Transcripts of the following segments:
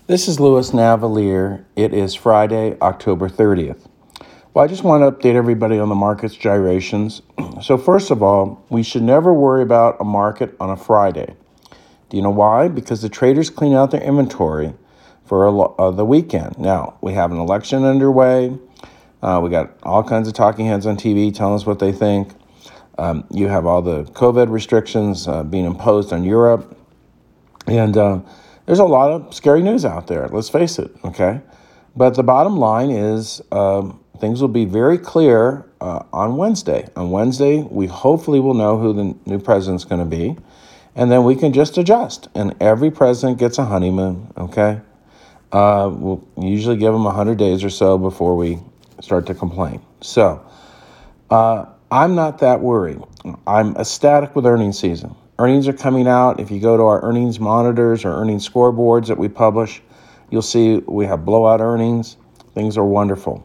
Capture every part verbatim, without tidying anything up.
This is Louis Navalier. It is Friday, October thirtieth. Well, I just want to update everybody on the market's gyrations. So first of all, we should never worry about a market on a Friday. Do you know why? Because the traders clean out their inventory for a lo- uh, the weekend. Now, we have an election underway. Uh, we got all kinds of talking heads on T V telling us what they think. Um, you have all the COVID restrictions uh, being imposed on Europe. And uh, there's a lot of scary news out there, let's face it, okay? But the bottom line is um, things will be very clear uh, on Wednesday. On Wednesday, we hopefully will know who the new president's going to be, and then we can just adjust. And every president gets a honeymoon, okay? Uh, we'll usually give them one hundred days or so before we start to complain. So uh, I'm not that worried. I'm ecstatic with earnings season. Earnings are coming out. If you go to our earnings monitors or earnings scoreboards that we publish, you'll see we have blowout earnings. Things are wonderful.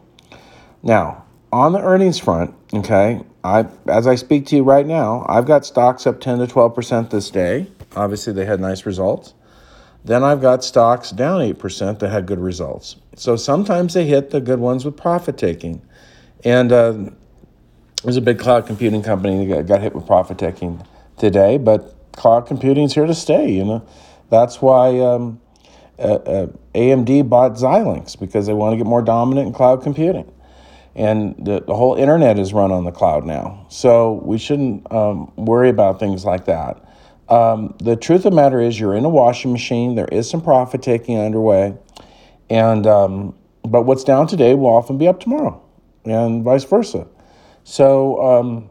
Now, on the earnings front, okay, I as I speak to you right now, I've got stocks up ten to twelve percent this day. Obviously, they had nice results. Then I've got stocks down eight percent that had good results. So sometimes they hit the good ones with profit taking. And uh, there's a big cloud computing company that got, got hit with profit taking today, but cloud computing is here to stay. You know, that's why um, uh, uh, A M D bought Xilinx, because they want to get more dominant in cloud computing, and the, the whole internet is run on the cloud now. So we shouldn't um, worry about things like that. Um, the truth of the matter is, you're in a washing machine. There is some profit taking underway, and um, but what's down today will often be up tomorrow, and vice versa. So. Um,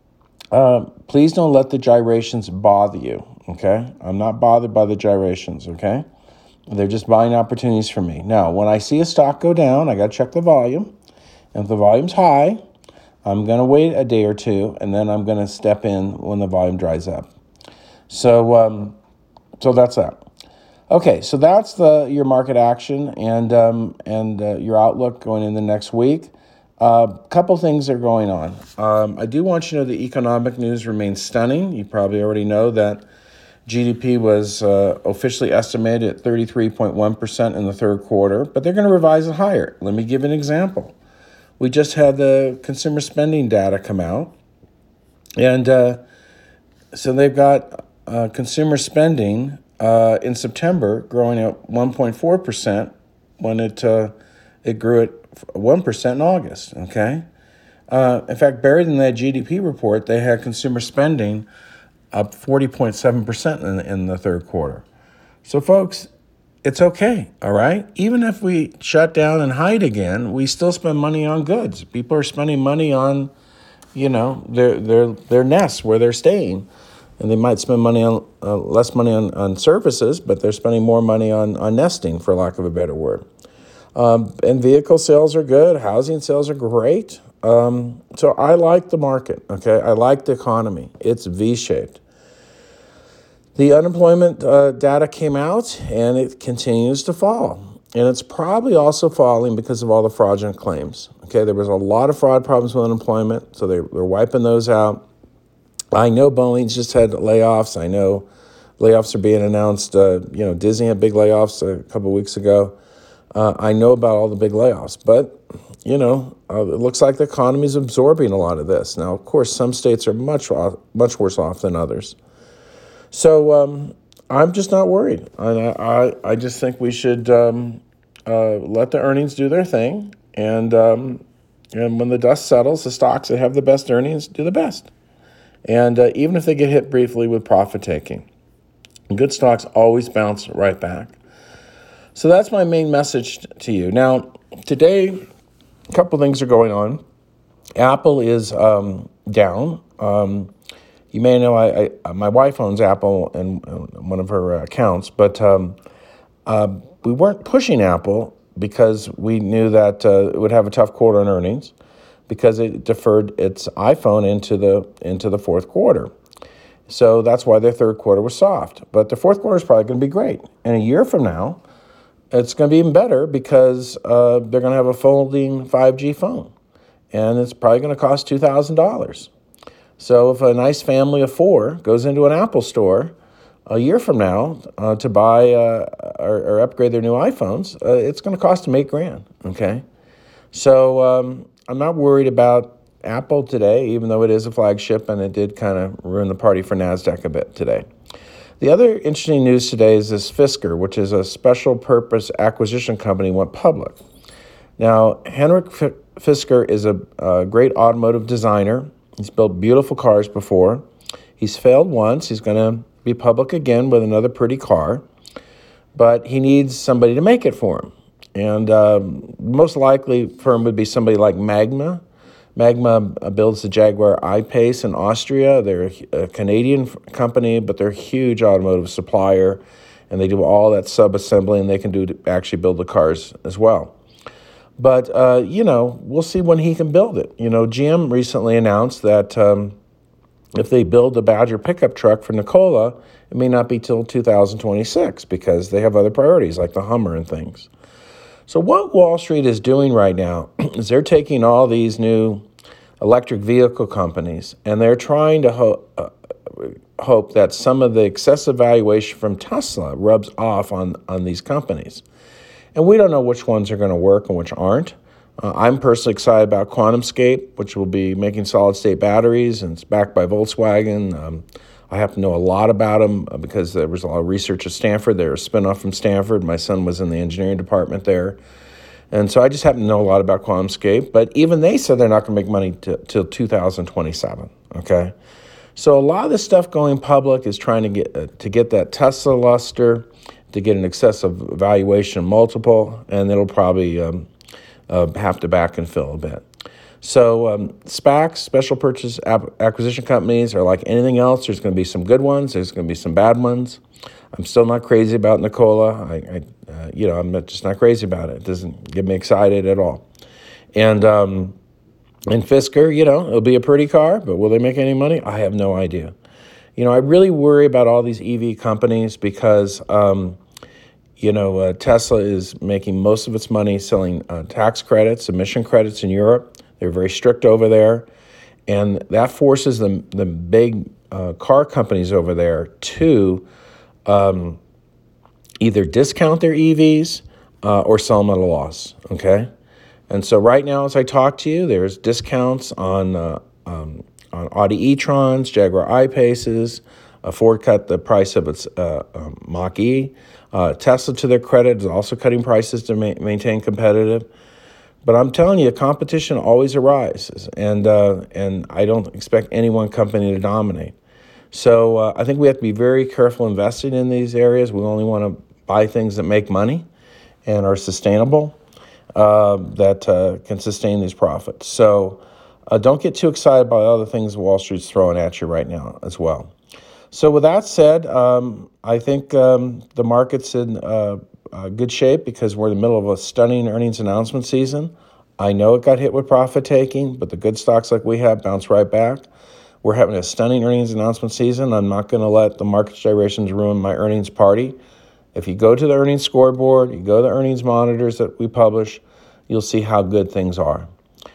Uh, please don't let the gyrations bother you, okay? I'm not bothered by the gyrations, okay? They're just buying opportunities for me. Now, when I see a stock go down, I got to check the volume. And if the volume's high, I'm going to wait a day or two, and then I'm going to step in when the volume dries up. So, um, so that's that. Okay, so that's the your market action and um, and uh, your outlook going in the next week. A uh, couple things are going on. Um, I do want you to know the economic news remains stunning. You probably already know that G D P was uh, officially estimated at thirty-three point one percent in the third quarter, but they're going to revise it higher. Let me give you an example. We just had the consumer spending data come out, and uh, so they've got uh, consumer spending uh, in September growing at one point four percent when it uh, it grew at one percent in August, okay? Uh, in fact, buried in that G D P report, they had consumer spending up forty point seven percent in, in the third quarter. So, folks, it's okay, all right? Even if we shut down and hide again, we still spend money on goods. People are spending money on, you know, their their their nests where they're staying. And they might spend money on uh, less money on, on services, but they're spending more money on, on nesting, for lack of a better word. Um, and vehicle sales are good. Housing sales are great. Um, so I like the market, okay? I like the economy. It's V-shaped. The unemployment uh, data came out, and it continues to fall. And it's probably also falling because of all the fraudulent claims, okay? There was a lot of fraud problems with unemployment, so they, they're wiping those out. I know Boeing's just had layoffs. I know layoffs are being announced. Uh, you know, Disney had big layoffs a couple of weeks ago. Uh, I know about all the big layoffs, but, you know, uh, it looks like the economy is absorbing a lot of this. Now, of course, some states are much much worse off than others. So um, I'm just not worried. I, I, I just think we should um, uh, let the earnings do their thing. And, um, and when the dust settles, the stocks that have the best earnings do the best. And uh, even if they get hit briefly with profit taking, good stocks always bounce right back. So that's my main message to you. Now, today, a couple things are going on. Apple is um, down. Um, you may know I, I my wife owns Apple in, in one of her accounts, but um, uh, we weren't pushing Apple because we knew that uh, it would have a tough quarter on earnings because it deferred its iPhone into the into the fourth quarter. So that's why their third quarter was soft. But the fourth quarter is probably going to be great. And a year from now, it's going to be even better because uh, they're going to have a folding five G phone. And it's probably going to cost two thousand dollars. So if a nice family of four goes into an Apple store a year from now uh, to buy uh, or, or upgrade their new iPhones, uh, it's going to cost them eight grand. Okay, so um, I'm not worried about Apple today, even though it is a flagship and it did kind of ruin the party for NASDAQ a bit today. The other interesting news today is this Fisker, which is a special purpose acquisition company, went public. Now, Henrik Fisker is a, a great automotive designer. He's built beautiful cars before. He's failed once. He's going to be public again with another pretty car, but he needs somebody to make it for him. And um, most likely firm would be somebody like Magna. Magna builds the Jaguar I-Pace in Austria. They're a Canadian company, but they're a huge automotive supplier, and they do all that sub-assembly, and they can do to actually build the cars as well. But, uh, you know, we'll see when he can build it. You know, G M recently announced that um, if they build the Badger pickup truck for Nikola, it may not be till two thousand twenty-six because they have other priorities like the Hummer and things. So what Wall Street is doing right now is they're taking all these new electric vehicle companies and they're trying to ho- uh, hope that some of the excessive valuation from Tesla rubs off on, on these companies. And we don't know which ones are going to work and which aren't. Uh, I'm personally excited about QuantumScape, which will be making solid-state batteries, and it's backed by Volkswagen. Um, I happen to know a lot about them because there was a lot of research at Stanford. They're a spinoff from Stanford. My son was in the engineering department there. And so I just happen to know a lot about QuantumScape. But even they said they're not going to make money t- till two thousand twenty-seven, okay? So a lot of this stuff going public is trying to get uh, to get that Tesla luster, to get an excessive valuation multiple, and it'll probably um, uh, have to back and fill a bit. So um, SPACs, special purchase acquisition companies, are like anything else. There's going to be some good ones. There's going to be some bad ones. I'm still not crazy about Nikola. I, I uh, you know, I'm not, just not crazy about it. It doesn't get me excited at all. And um, and Fisker, you know, it'll be a pretty car, but will they make any money? I have no idea. You know, I really worry about all these E V companies because, um, you know, uh, Tesla is making most of its money selling uh, tax credits, emission credits in Europe. They're very strict over there, and that forces the, the big uh, car companies over there to um, either discount their E Vs uh, or sell them at a loss, okay? And so right now, as I talk to you, there's discounts on uh, um, on Audi e-trons, Jaguar I-Paces. Uh, Ford cut the price of its uh, um, Mach-E. Uh, Tesla, to their credit, is also cutting prices to ma- maintain competitive. But I'm telling you, competition always arises, and uh, and I don't expect any one company to dominate. So uh, I think we have to be very careful investing in these areas. We only want to buy things that make money and are sustainable, uh, that uh, can sustain these profits. So uh, don't get too excited about other things Wall Street's throwing at you right now as well. So with that said, um, I think um, the market's in uh, uh, good shape because we're in the middle of a stunning earnings announcement season. I know it got hit with profit taking, but the good stocks like we have bounce right back. We're having a stunning earnings announcement season. I'm not going to let the market gyrations ruin my earnings party. If you go to the earnings scoreboard, you go to the earnings monitors that we publish, you'll see how good things are.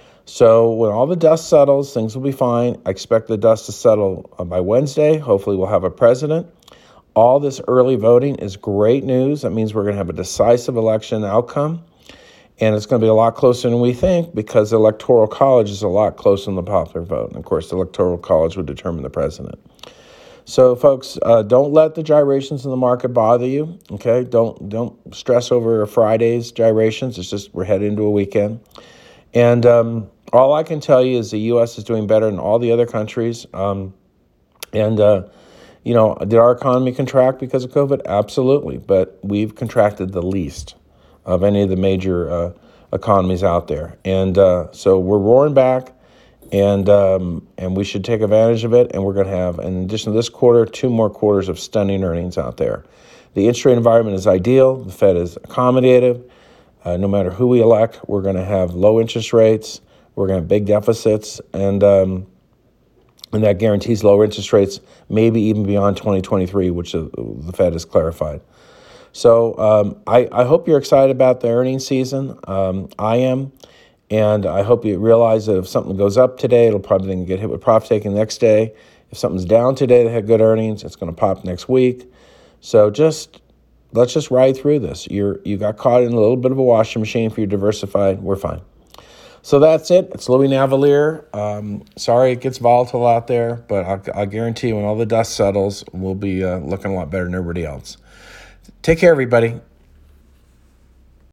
So when all the dust settles, things will be fine. I expect the dust to settle by Wednesday. Hopefully we'll have a president. All this early voting is great news. That means we're going to have a decisive election outcome. And it's going to be a lot closer than we think because the Electoral College is a lot closer than the popular vote. And, of course, the Electoral College would determine the president. So, folks, uh, don't let the gyrations in the market bother you, okay? Don't don't stress over Friday's gyrations. It's just we're headed into a weekend. And um, all I can tell you is the U S is doing better than all the other countries. Um, and, uh, you know, did our economy contract because of COVID? Absolutely. But we've contracted the least of any of the major uh, economies out there. And uh, so we're roaring back, and um, and we should take advantage of it. And we're going to have, in addition to this quarter, two more quarters of stunning earnings out there. The interest rate environment is ideal. The Fed is accommodative. Uh, no matter who we elect, we're going to have low interest rates. We're going to have big deficits, and um, and that guarantees lower interest rates, maybe even beyond twenty twenty-three, which the, the Fed has clarified. So um, I, I hope you're excited about the earnings season. Um, I am, and I hope you realize that if something goes up today, it'll probably then get hit with profit taking the next day. If something's down today that had good earnings, it's going to pop next week. So just let's just ride through this. You're you got caught in a little bit of a washing machine. If you're diversified, we're fine. So that's it. It's Louis Navellier. Um, sorry it gets volatile out there, but I'll, I'll guarantee you when all the dust settles, we'll be uh, looking a lot better than everybody else. Take care, everybody.